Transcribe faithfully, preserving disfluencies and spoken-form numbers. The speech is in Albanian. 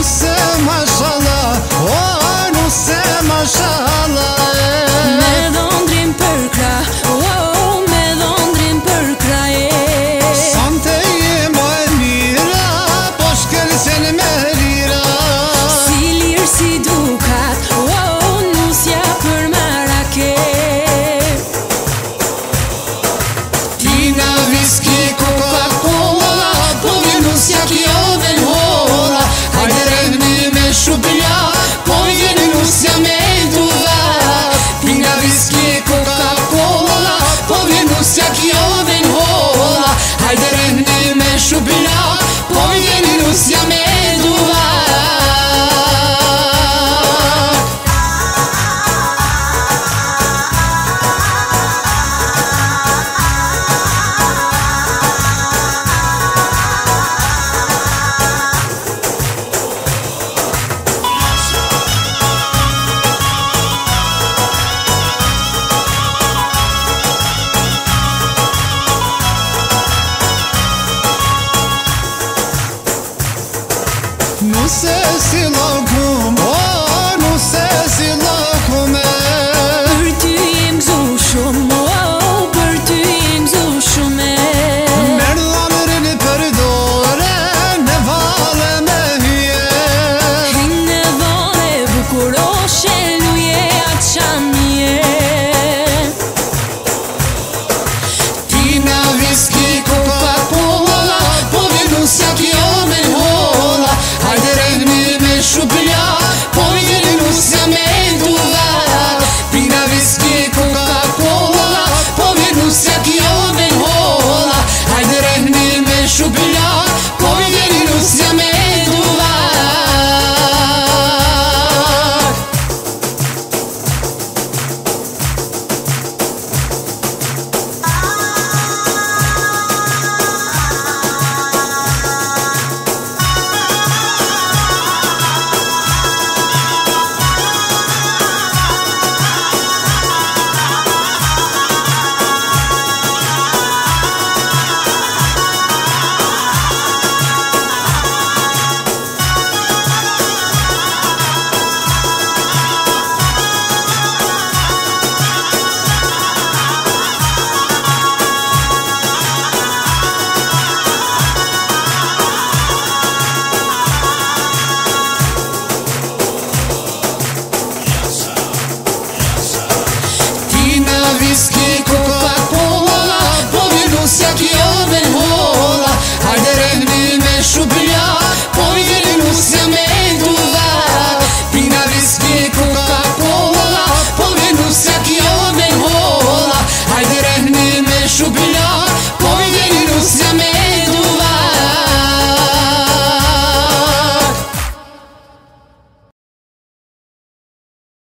Nuse mashallah, oh nuse mashallah. Me dhondrim për krah, oh me dhondrim për krah. Sante je më e mira, po shkelsen me lira. Si lirë si dukat, oh nusja për marake. Pina viski, Coca-Cola, po vjen nusja kjo ven holla. Hajde rehni me shupja, po vjen nusja me duva. Pina viski, Coca-Cola, po vjen nusja kjo ven holla. Hajde rehni me shupja, po vjen nusja me duva. Nuse si lokum, oh nuse si lokum. Për ty jem gzu shumë, oh për ty jem gzu shumë. Merë dhamërin për dore, në vale me hyje. Hin në vale bukuroshe, luje atë shamje. Pina viski, Coca-Cola, po vjen nusja kjo men holla. Hajde rehni me shupja, po vjen nusja me duva. Pina viski, Coca-Cola, po vjen nusja kjo men holla. Hajde rehni me shupja, po vjen nusja me duva. Viski, Coca-Cola, po vjen nusja kjo ven holla. Hajde rehni me shupja, po vjen nusja me duva. Pina viski, Coca-Cola, po vjen nusja kjo ven holla. Hajde rehni me shupja,